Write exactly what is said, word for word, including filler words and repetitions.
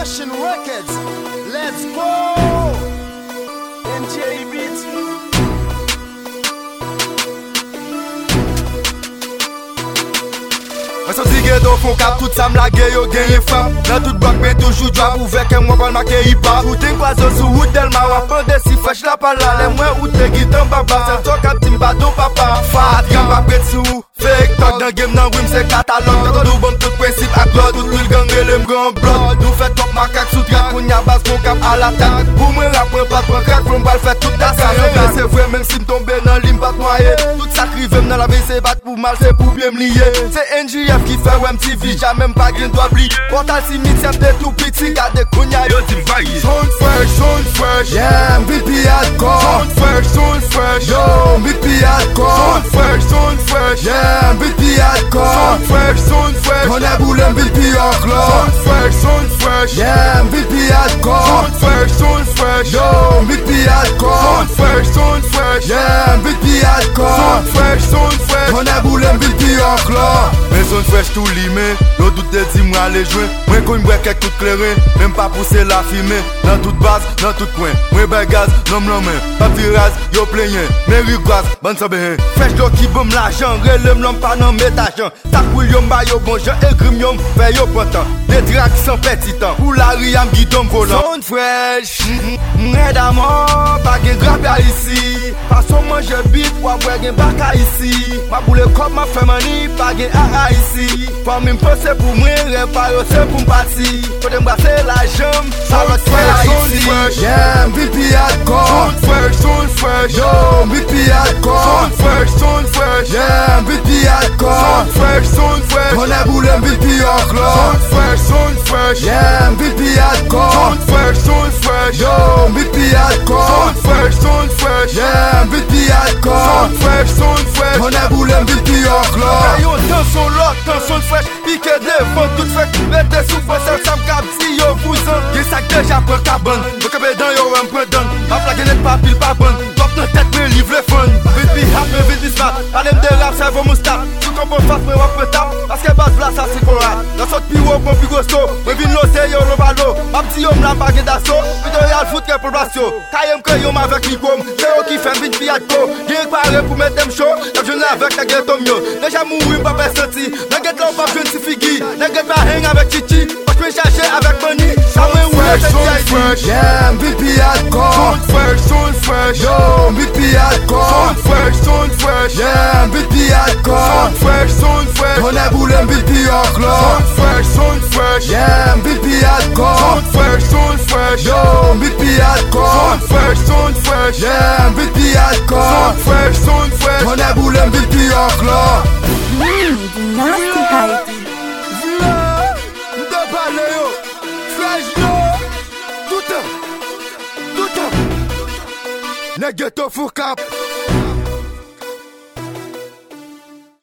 Russian Records. Let's go! N J Beats. Mwen son di gen do fon kap, tout sa m la gen yo genye fam. Nan tout blok men toujou dwa pou vek e mwen pal make hip-hop. Shooting kwa zon sou wout del ma wapan de si fresh la pala. Le mwen ou te gitan baba, se to kap tim bado papa. Fat gang pa pret sou, fake talk dan game nan wim se katalog. Tato nou bom tout prinsip ak lod, tout wil gang elem grand blood. Nou fet top makak sou track, pou nya bas kon kap al atak. Pou mwen rap mwen pat pran crack, pou mbal fet tout tas. Se vre men si m tombe nan lim pat noye. Tout sa krivem nan la ve se bat pou mal, se pou bien m liye. Se N J F qui fait M T V, jamais pas gain doit oublier. Portal si mixem de tout petit, gade konya yo ti vaille. Sound fresh, sound fresh, yeah, M V P hardcore. Sound fresh, sound fresh, yo, M V P hardcore. Sound fresh, sound fresh, yeah, M V P hardcore. Sound fresh, sound fresh, on a boule M V P hardcore. Sound fresh, sound fresh, yeah, M V P hardcore. Sound fresh, sound fresh, yo, M V P hardcore. Sound fresh, sound fresh, yeah, M V P hardcore. Sound fresh, sound fresh, on a boule M V P hardcore. Sound fresh tout limé, l'eau doute de di moi aller jouer. Moi qu'on me kek tout clairé, même pas pousser la fumée. Dans toute base, dans tout coin, moi ben gaz, non m'en main. Pas virage, yo plein, mais rigouaz, bonne sa ben. Fresh l'eau qui boum l'argent, relève l'homme pas non métageant. Ta coule yo mba yo bon, j'en égrime yo m'fait yo potent. Des tracks sans petit temps, pour la riam guidon volant. Sound fresh, m'aide à mort, pas gen grappe ici. Façon moi je beat, ou à boire gen baka ici. Ma boule comme ma fait mani, pas gen a ici. Pour me penser pour moi, réparer c'est pour m'parti. Faut m'brasser la jambe, ça va te faire ici. Yeah, M V P hardcore. Sound fresh, sound fresh, yo, M V P hardcore. Sound fresh, sound fresh, yeah, M V P hardcore. Sound fresh, sound fresh, on a boule M V P hardcore. Sound fresh, sound fresh, yeah, M V P hardcore. Sound fresh, sound fresh, yo, M V P hardcore. Sound fresh, sound fresh, yeah, M V P hardcore. Sound fresh, sound fresh, on a boule M V P hardcore. Yo, tension lock, tension fresh, pique devant tout fait. Mettez sous face, ça me cap si yo vous en. Y'a ça déjà pour carbone, le cabé dans yo un peu donne. Ma plaque n'est pas pile pas bonne, top de tête me livre le fun. V P rap, me V P smart, allez me de rap, ça va mon start. Tout comme on fasse, me rap me tape, parce que basse place ça c'est pour rap. Dans cette piro, mon plus grosso, me vin l'osé yo le ballon. Ma petit homme la bague d'assaut, vidéo y'a le foot que pour ratio. Kayem que yo m'avec Nikom, c'est eux qui fait vite piato. Y'a paré pour mettre them show, y'a jeune avec la gueule tomio. Déjà mourir, pas pas senti, n'a guette l'homme pas jeune si figui. N'a guette pas hang avec Chichi, parce que je chercher avec money. Ça me roule, c'est fresh, yeah, M V P hardcore. Sound fresh, sound fresh, yo, M V P hardcore. Sound fresh, sound fresh, yeah, M V P hardcore. Sound fresh, sound fresh, on a boule M V P hardcore. Sound fresh, sound fresh, yeah, M V P hardcore. Sound fresh, sound fresh, yo, M V P hardcore. Sound fresh, sound fresh, yeah, M V P hardcore. Sound fresh, sound fresh, on a boule M V P hardcore. Mmm, nasty hype. V'là, m'de parle yo, fresh yo, tout temps, tout temps. Nèg ghetto fou cap.